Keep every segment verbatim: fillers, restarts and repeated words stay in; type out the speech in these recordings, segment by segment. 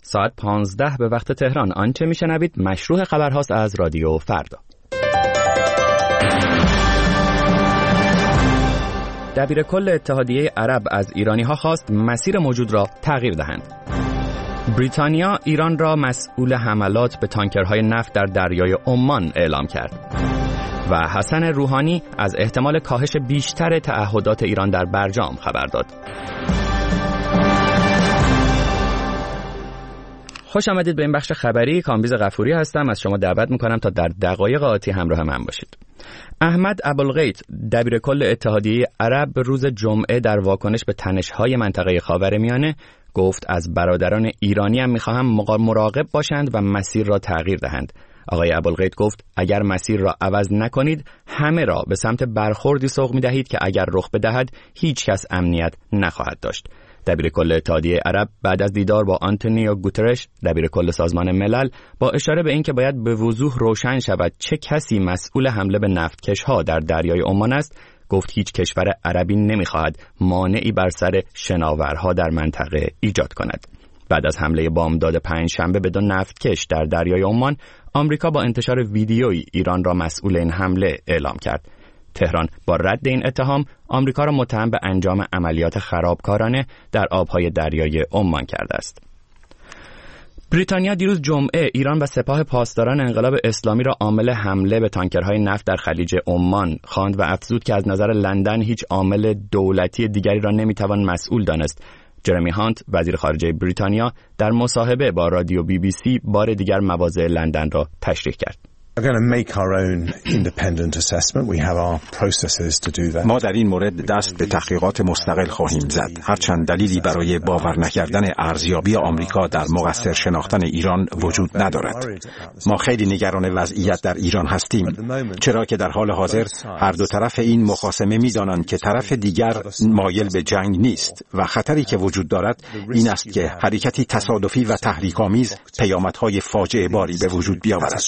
ساعت پانزده به وقت تهران. آنچه میشنوید مشروع خبرهاست از رادیو فردا. دبیر کل اتحادیه عرب از ایرانی‌ها خواست مسیر موجود را تغییر دهند. بریتانیا ایران را مسئول حملات به تانکرهای نفت در دریای عمان اعلام کرد. و حسن روحانی از احتمال کاهش بیشتر تعهدات ایران در برجام خبر داد. خوش آمدید به این بخش خبری. کامبیز غفوری هستم. از شما دعوت میکنم تا در دقایق آتی همراه من باشید. احمد ابوالغیث دبیر کل اتحادیه عرب روز جمعه در واکنش به تنش‌های منطقه خاورمیانه گفت از برادران ایرانی هم میخواهم مراقب باشند و مسیر را تغییر دهند. آقای ابوالغیث گفت اگر مسیر را عوض نکنید همه را به سمت برخوردی سوق می‌دهید که اگر رخ بدهد هیچ کس امنیت نخواهد داشت. دبیر کل اتحادیه عرب بعد از دیدار با آنتونیو گوترش دبیر کل سازمان ملل با اشاره به اینکه باید به وضوح روشن شود چه کسی مسئول حمله به نفتکش‌ها در دریای عمان است، گفت هیچ کشور عربی نمی‌خواهد مانعی بر سر شناورها در منطقه ایجاد کند. بعد از حمله بامداد پنجشنبه به دو نفتکش در دریای عمان، آمریکا با انتشار ویدیویی ایران را مسئول این حمله اعلام کرد. تهران با رد این اتهام آمریکا را متهم به انجام عملیات خرابکارانه در آبهای دریای عمان کرده است. بریتانیا دیروز جمعه ایران و سپاه پاسداران انقلاب اسلامی را عامل حمله به تانکرهای نفت در خلیج عمان خواند و افزود که از نظر لندن هیچ عامل دولتی دیگری را نمیتوان مسئول دانست. جرمی هانت وزیر خارجه بریتانیا در مصاحبه با رادیو بی بی سی بار دیگر مواضع لندن را تشریح کرد. ما در این مورد دست به تحقیقات مستقل خواهیم زد. هرچند دلیلی برای باور نکردن ارزیابی آمریکا در مقصر شناختن ایران وجود ندارد. ما خیلی نگران وضعیت در ایران هستیم، چرا که در حال حاضر هر دو طرف این مخاصمه می‌دانند که طرف دیگر مایل به جنگ نیست و خطری که وجود دارد این است که حرکتی تصادفی و تحریک‌آمیز پیامدهای فاجعه باری به وجود بیاورد.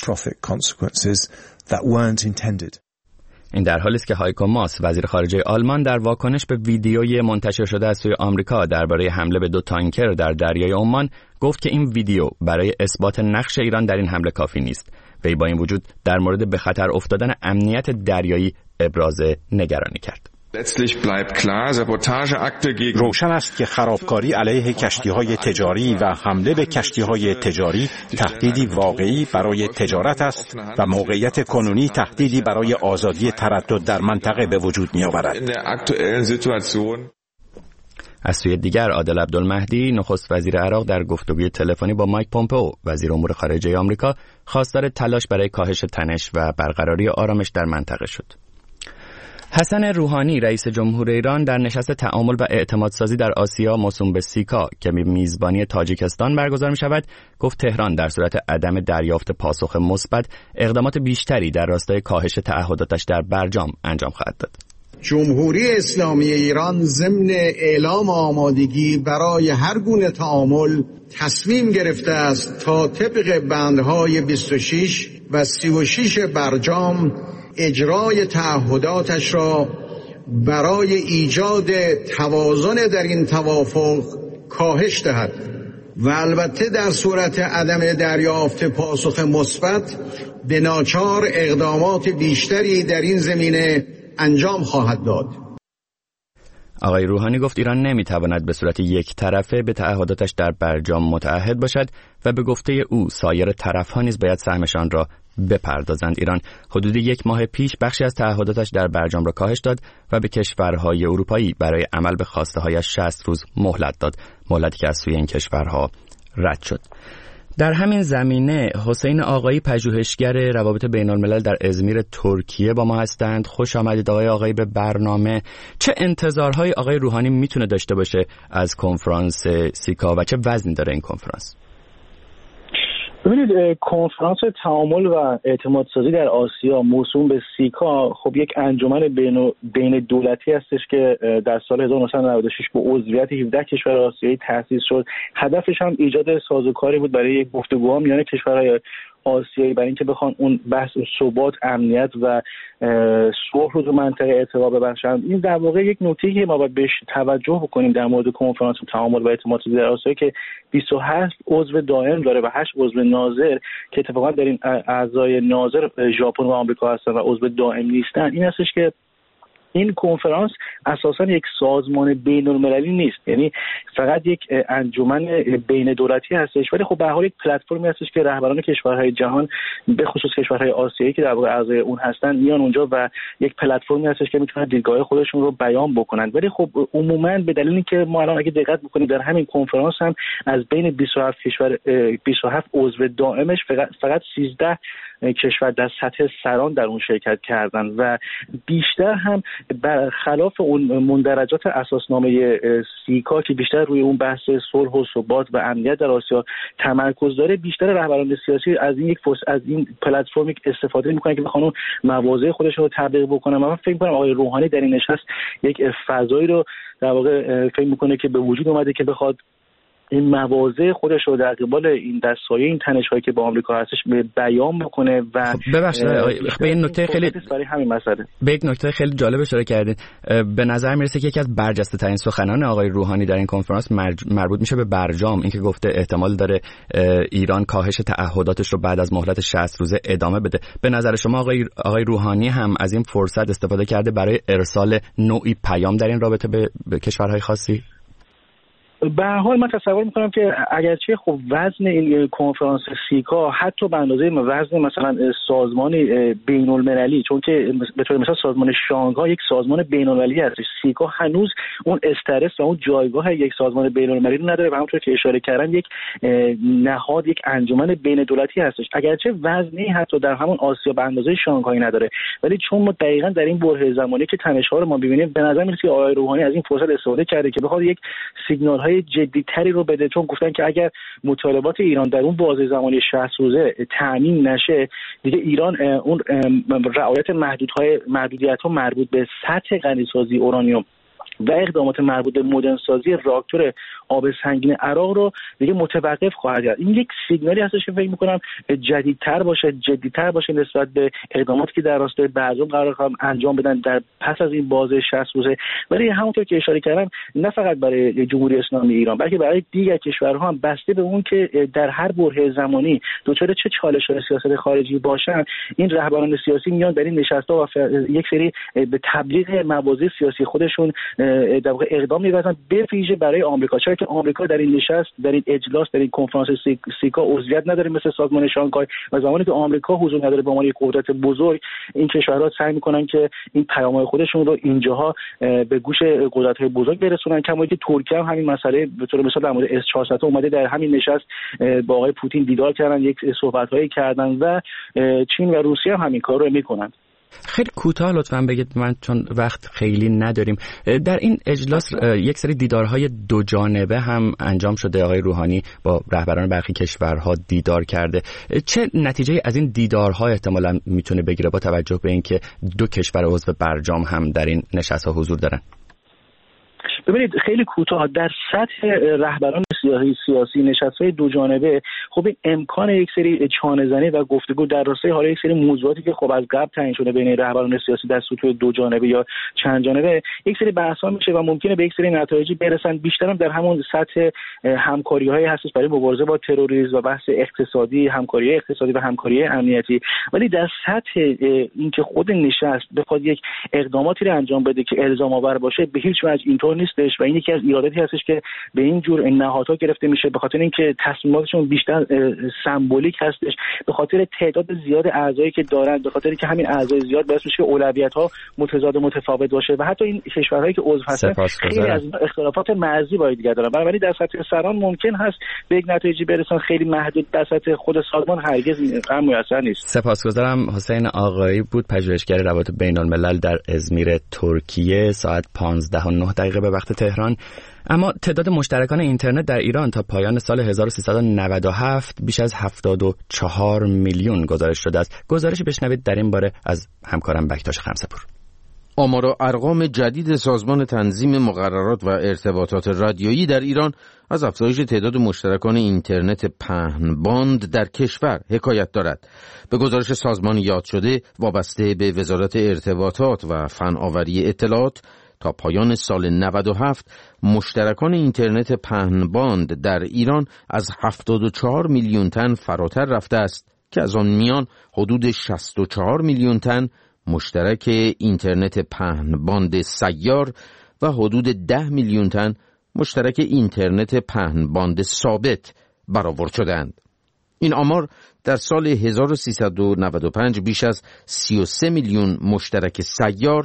این در حالی است که هایکو ماس وزیر خارجه آلمان در واکنش به ویدیوی منتشر شده از سوی آمریکا درباره حمله به دو تانکر در دریای عمان گفت که این ویدیو برای اثبات نقش ایران در این حمله کافی نیست. وی با این وجود در مورد به خطر افتادن امنیت دریایی ابراز نگرانی کرد. روشن است که خرابکاری علیه کشتی‌های تجاری و حمله به کشتی‌های تجاری تهدیدی واقعی برای تجارت است و موقعیت کنونی تهدیدی برای آزادی تردد در منطقه به وجود می‌آورد. از سوی دیگر عادل عبدالمهدی نخست وزیر عراق در گفتگوی تلفنی با مایک پومپئو وزیر امور خارجه آمریکا خواستار تلاش برای کاهش تنش و برقراری آرامش در منطقه شد. حسن روحانی رئیس جمهور ایران در نشست تعامل و اعتمادسازی در آسیا موسوم به سیکا که میزبانی تاجیکستان برگزار می شود گفت تهران در صورت عدم دریافت پاسخ مثبت اقدامات بیشتری در راستای کاهش تعهداتش در برجام انجام خواهد داد. جمهوری اسلامی ایران ضمن اعلام آمادگی برای هر گونه تعامل تصمیم گرفته است تا طبق بندهای بیست و شش و سی و شش برجام اجرای تعهداتش را برای ایجاد توازن در این توافق کاهش دهد و البته در صورت عدم دریافت پاسخ مثبت به ناچار اقدامات بیشتری در این زمینه انجام خواهد داد. آقای روحانی گفت ایران نمیتواند به صورت یک طرفه به تعهداتش در برجام متعهد باشد و به گفته او سایر طرف‌ها نیز باید سهمشان را بپردازند. ایران حدود یک ماه پیش بخشی از تعهداتش در برجام را کاهش داد و به کشورهای اروپایی برای عمل به خواسته‌هایش شصت روز مهلت داد، مهلتی که از سوی این کشورها رد شد. در همین زمینه حسین آقایی پژوهشگر روابط بین الملل در ازمیر ترکیه با ما هستند. خوش آمدید آقای آقایی به برنامه. چه انتظارهای آقای روحانی میتونه داشته باشه از کنفرانس سیکا و چه وزنی داره این کنفرانس؟ ببینید کنفرانس تعامل و اعتمادسازی در آسیا موسوم به سیکا خب یک انجمن بین بین دولتی هستش که در سال هزار و نهصد و نود و شش با عضویت هفده کشور آسیایی تأسیس شد. هدفش هم ایجاد سازوکاری بود برای گفتگوها میان کشورهای آسیایی برای اینکه بخوان اون بحث ثبات، امنیت و صلح رو تو منطقه ارتقا ببخشن. این در واقع یک نکته‌ای که ما باید بهش توجه بکنیم در مورد کنفرانس تعامل و اعتماد در آسیا که بیست و هفت عضو دائم داره و هشت عضو ناظر که اتفاقا در این اعضای ناظر ژاپن و آمریکا هستن و عضو دائم نیستن. این هستش که این کنفرانس اساساً یک سازمان بین‌المللی نیست، یعنی فقط یک انجمن بین دولتی هستش، ولی خب به هر حال یک پلتفرمی هستش که رهبران کشورهای جهان به خصوص کشورهای آسیایی که در واقع اعضای اون هستن میان اونجا و یک پلتفرمی هستش که میتونن دیدگاه خودشون رو بیان بکنن. ولی خب عموماً به دلیل اینکه ما الان اگه دقت بکنیم در همین کنفرانس هم از بین بیست و هفت کشور بیست و هفت عضو دائمش فقط فقط سیزده کشور در سطح سران در اون شرکت کردن و بیشتر هم برخلاف اون مندرجات اساسنامه سیکا که بیشتر روی اون بحث صلح و ثبات و امنیت در آسیا تمرکز داره، بیشتر رهبران سیاسی از این یک فرصت از این پلتفرمی استفاده میکنن که بخوان مواضع خودشون رو تبلیغ بکنن. من فکر میکنم آقای روحانی در این نشست یک فضایی رو در واقع فکر میکنه که به وجود اومده که بخواد این مواضع خودش رو در قبال این دستای این تنش‌هایی که با آمریکا هستش به بیان بکنه و ببخشید به این نکته خیلی برای همین مسئله به یک نکته خیلی جالب اشاره کردین. به نظر میرسه که یکی از برجسته ترین سخنان آقای روحانی در این کنفرانس مربوط میشه به برجام، اینکه گفته احتمال داره ایران کاهش تعهداتش رو بعد از مهلت شصت روزه ادامه بده. به نظر شما آقای آقای روحانی هم از این فرصت استفاده کرده برای ارسال نوعی پیام در این رابطه به, به کشورهای خاصی؟ به هر حال من تصور میکنم که اگرچه خب وزن این کنفرانس سیکا حتی به اندازه وزن مثلا سازمان بین المللی، چون که به طور مثال سازمان شانگهای یک سازمان بین المللی هست، سیکا هنوز اون استرس و اون جایگاه یک سازمان بین المللی رو نداره و همونطور که اشاره کردن یک نهاد، یک انجمن بین دولتی هستش. اگرچه وزنی حتی در همون آسیا به اندازه شانگهای نداره، ولی چون ما دقیقاً در این بره زمانی که تنش‌ها رو ما ببینیم، به نظر میاد که آقای روحانی از این فرصت استفاده کرده که بخواد یک سیگنال جدی‌تری رو بده، چون گفتن که اگر مطالبات ایران در اون بازه زمانی شصت روزه تامین نشه، دیگه ایران اون رعایت محدودهای محدودیت‌ها مربوط به سطح غنیسازی اورانیوم و اقدامات مربوط به مدرنسازی راکتور آب سنگین عراق رو دیگه متوقف خواهد کرد. این یک سیگنالی هستش که فکر می‌کنم جدیدتر باشه، جدی‌تر باشه نسبت به اقداماتی که در راستای برجام قرار انجام بدن در پس از این بازه شصت روزه. ولی همونطور که اشاره کردم نه فقط برای جمهوری اسلامی ایران بلکه برای دیگر کشورها هم بسته به اون که در هر بره زمانی دچار چه چالش‌های سیاست خارجی باشن، این رهبران سیاسی میان در این نشست‌ها و یک سری به تبلیغ مواضع سیاسی خودشون در واقع اقدام می‌کنن، به ویژه برای آمریکا، چرا که آمریکا در این نشست، در این اجلاس، در این کنفرانس سیکا عضویت نداره مثل سازمان شانگهای و زمانی که آمریکا حضور نداره به عنوان یک قدرت بزرگ، این کشورها سعی می‌کنن که این پیام‌های خودشون رو اینجاها به گوش قدرت‌های بزرگ برسونن. کما اینکه ترکیه هم همین مسئله به طور مثال در مورد اس چهارصد اومده در همین نشست با آقای پوتین دیدار کردن، یک صحبت‌هایی کردن و چین و روسیه هم همین کارو می‌کنن. خیلی کوتاه لطفاً بگید، من چون وقت خیلی نداریم. در این اجلاس یک سری دیدارهای دو جانبه هم انجام شده، آقای روحانی با رهبران برخی کشورها دیدار کرده. چه نتیجه از این دیدارها احتمالاً میتونه بگیره با توجه به اینکه دو کشور عضو برجام هم در این نشست‌ها حضور دارن؟ ببینید خیلی کوتاه، در سطح رهبران سیاسی سیاسی نشست‌های دو جانبه خب این امکان یک سری چانه‌زنی و گفتگو در راستای حالا یک سری موضوعاتی که خب از قبل تعیین شده بین رهبران سیاسی در سطوح دو جانبه یا چند جانبه یک سری بحث‌ها میشه و ممکنه به یک سری نتایجی برسن، بیشتر هم در همون سطح همکاری‌هایی هستش برای مبارزه با تروریسم و بحث اقتصادی، همکاری اقتصادی و همکاری امنیتی. ولی در سطح اینکه خود نشست بخواد یک اقداماتی رو انجام بده که الزام آور باشه، به هیچ وجه اینطور نیستش و این یکی از ایراداتی هستش که به این جور نهادها گرفته میشه، به خاطر اینکه تصمیماتشون بیشتر سمبولیک هستش، به خاطر تعداد زیاد اعضایی که دارن، به خاطر اینکه همین اعضای زیاد باعث میشه که اولویت‌ها متضاد متفاوت باشه و حتی این کشورهایی که عضو هستن خیلی از اختلافات مرزی با دیگر دارن. بنابراین در سطح سران ممکن هست به یک نتیجه برسن، خیلی محدود در سطح خود سازمان هرگز غیر میسر نیست. سپاسگزارم. حسین آقایی بود، پژوهشگر روابط بین‌الملل در ازمیر ترکیه. ساعت پانزده و نه دقیقه به وقت تهران. اما تعداد مشترکان اینترنت در ایران تا پایان سال هزار و سیصد و نود و هفت بیش از هفتاد و چهار میلیون گزارش شده است. گزارشی بشنوید در این باره از همکارم بکتاش خمسپور. آمار و ارقام جدید سازمان تنظیم مقررات و ارتباطات رادیویی در ایران از افزایش تعداد مشترکان اینترنت پهنباند در کشور حکایت دارد. به گزارش سازمان یاد شده وابسته به وزارت ارتباطات و فناوری اطلاعات، تا پایان سال نود و هفت مشترکان اینترنت پهنباند در ایران از هفتاد و چهار میلیون تن فراتر رفته است که از آن میان حدود شصت و چهار میلیون تن مشترک اینترنت پهنباند سیار و حدود ده میلیون تن مشترک اینترنت پهنباند ثابت برآورد شدند. این آمار در سال هزار و سیصد و نود و پنج بیش از سی و سه میلیون مشترک سیار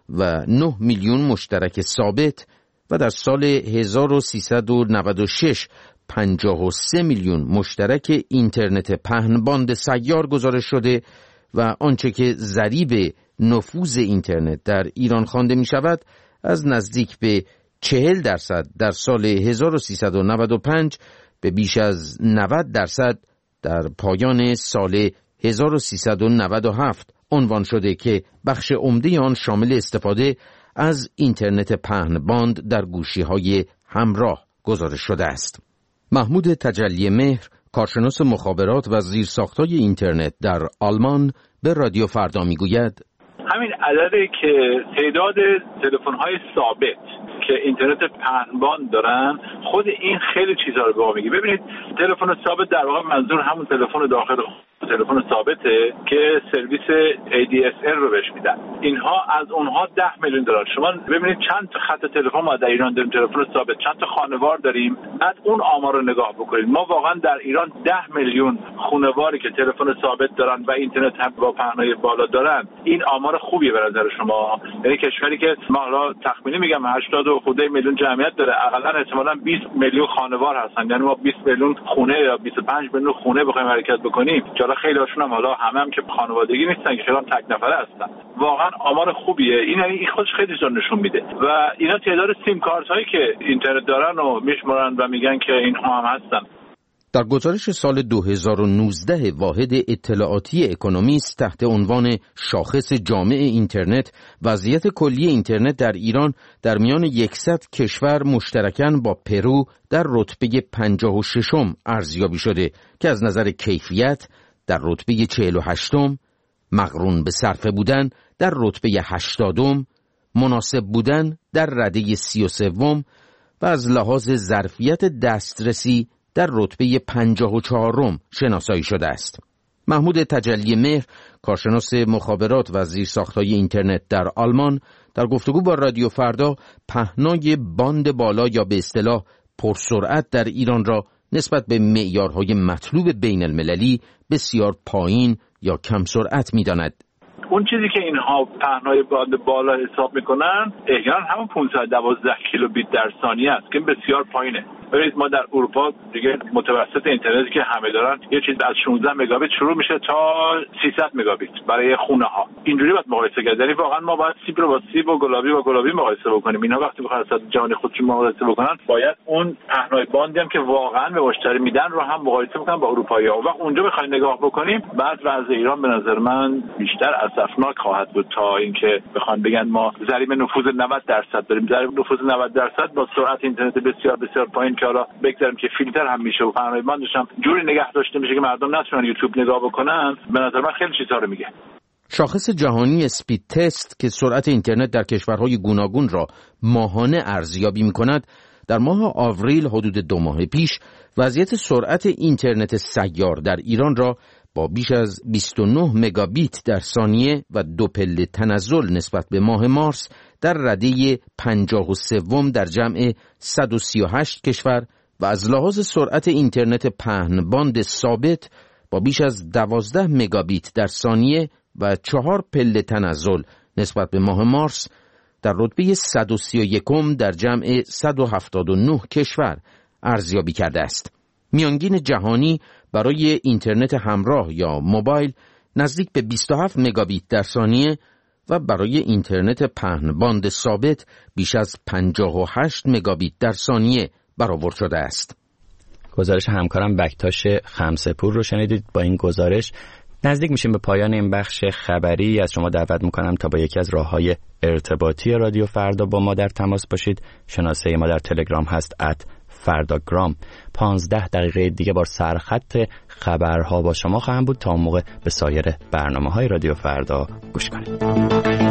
و نه میلیون مشترک ثابت و در سال هزار و سیصد و نود و شش پنجاه و سه میلیون مشترک اینترنت پهنباند سیار گزارش شده و آنچه که ضریب نفوذ اینترنت در ایران خوانده می شود از نزدیک به چهل درصد در سال هزار و سیصد و نود و پنج به بیش از نود درصد در پایان سال هزار و سیصد و نود و هفت عنوان شده که بخش عمده آن شامل استفاده از اینترنت پهنباند در گوشی‌های همراه گزارش شده است. محمود تجلی مهر، کارشناس مخابرات و زیرساخت‌های اینترنت در آلمان، به رادیو فردا میگوید همین عددی که تعداد تلفن‌های ثابت که اینترنت پهنباند دارن، خود این خیلی چیزا رو به ما میگه. ببینید تلفن ثابت در واقع منظور همون تلفن داخل تلفن ثابته که سرویس ای دی اس ال رو بهش میدن. اینها از اونها ده میلیون دلار. شما ببینید چند تا خط تلفن ما در ایران داریم، تلفن ثابت، چند تا خانوار داریم. بعد اون آمار رو نگاه بکنید. ما واقعا در ایران ده میلیون خانواری که تلفن ثابت دارن و اینترنت هم با پهنای بالا دارن. این آمار خوبیه به نظر شما. یعنی کشوری که ما حالا تخمینی میگم هشتاد و خورده میلیون جمعیت داره، حداقل احتمالاً بیست میلیون خانوار هستن. یعنی ما بیست میلیون خونه یا بیست و پنج میلیون خونه بخوایم حرکت بکنیم. حالا خیلی هاشون هم حالا همه هم که خانوادگی نیستن، که خیلی هم تک نفره هستن. واقعا آمار خوبیه. این یعنی این خودش خیلی چیزا نشون میده. و اینا تعداد سیم کارت هایی که اینترنت دارن و میشمارن و میگن که اینها هم هستن. در گزارش سال دو هزار و نوزده واحد اطلاعاتی اکونومیست تحت عنوان شاخص جامع اینترنت، وضعیت کلی اینترنت در ایران در میان صد کشور مشترکاً با پرو در رتبه پنجاه و ششم ارزیابی شده که از نظر کیفیت در رتبه چهل و هشتم، مقرون به صرفه بودن در رتبه هشتادم، مناسب بودن در رده سی و سوم و از لحاظ ظرفیت دسترسی در رتبه پنجاه و چهارم شناسایی شده است. محمود تجلی مهر، کارشناس مخابرات و زیرساخت‌های اینترنت در آلمان، در گفتگو با رادیو فردا پهنای باند بالا یا به اصطلاح پرسرعت در ایران را نسبت به معیارهای مطلوب بین المللی بسیار پایین یا کم سرعت می‌داند. اون چیزی که اینها پهنای باند بالا حساب میکنن احیانا همون پانصد و دوازده کیلوبیت در ثانیه است که بسیار پایینه. ببینید ما در اروپا دیگه متوسط اینترنتی که همه دارن یه چیز از شانزده مگابیت شروع میشه تا سیصد مگابیت برای خونه ها. اینجوری باید مقایسه کرد. یعنی واقعا ما باید سیب رو با سیب و گلابی با گلابی مقایسه بکنیم. اینا وقتی بخواد از جهان خودشون مقایسه بکنن باید اون پهنای باندی هم که واقعا به مشتری میدن رو هم مقایسه بکنن با اروپایی‌ها. وقت اونجا بخواید نگاه بکنیم بعد وضع ایران به نظر من بیشتر اسفناک خواهد بود تا اینکه بخوان بگن ما ضریب نفوذ نود درصد داریم. ضریب نفوذ نود درصد با سرعت اینترنت بسیار بسیار پایین که حالا بگذاریم که فیلتر هم میشه و پهنای باندش هم جوری نگه داشته میشه که مردم نتونن یوتیوب نگاه بکنن، به نظر من خیلی چیزا رو میگه. شاخص جهانی اسپید تست که سرعت اینترنت در کشورهای گوناگون را ماهانه ارزیابی میکند، در ماه آوریل حدود دو ماه پیش وضعیت سرعت اینترنت سیار در ایران را با بیش از بیست و نه مگابیت در ثانیه و دو پله تنزل نسبت به ماه مارس در رده پنجاه و سوم در جمع صد و سی و هشت کشور و از لحاظ سرعت اینترنت پهنباند ثابت با بیش از دوازده مگابیت در ثانیه و چهار پله تنزل نسبت به ماه مارس در رتبه صد و سی و یکم در جمع صد و هفتاد و نه کشور ارزیابی کرده است. میانگین جهانی برای اینترنت همراه یا موبایل نزدیک به بیست و هفت مگابیت در ثانیه و برای اینترنت پهنباند ثابت بیش از پنجاه و هشت مگابیت در ثانیه برآورد شده است. گزارش همکارم بکتاش خمسه‌پور رو شنیدید. با این گزارش نزدیک میشیم به پایان این بخش خبری. از شما دعوت میکنم تا با یکی از راههای ارتباطی رادیو فردا با ما در تماس باشید. شناسه ما در تلگرام هست ات فرداگرام. پانزده دقیقه دیگه با سرخط خبرها با شما خواهم بود. تا اون موقع به سایر برنامه‌های رادیو فردا گوش کنید.